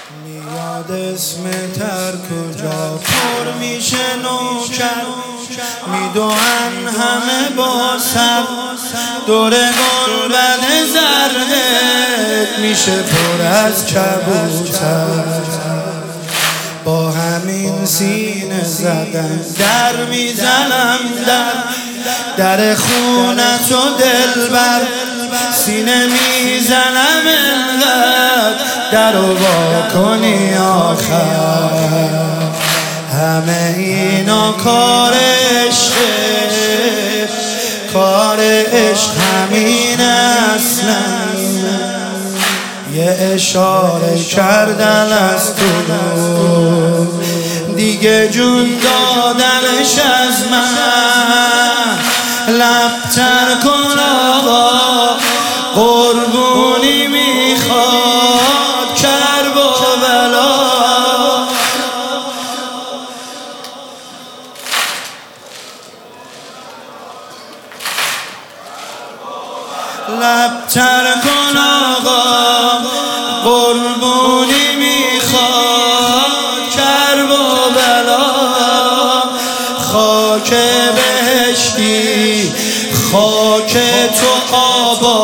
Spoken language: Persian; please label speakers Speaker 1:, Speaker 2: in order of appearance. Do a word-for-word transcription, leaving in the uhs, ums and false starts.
Speaker 1: میاد اسم تر کجا پر میشه نوکر میدوان همه با سر دور گنبد زردت میشه پر از کبوتر با همین سینه زدن در میزنم در در خونت و دلبر سینه میزنم انقدر در و با کنی آخر همه اینا کار عشقه کار عشق همین اصلا یه اشاره کردن از تو دیگه جون دادنش از من لبتر کن آقا قربونی میخواد کرب و بلا لبتر کن آقا قربونی میخواد کرب و بلا خاک بهشتی خاک تو آباد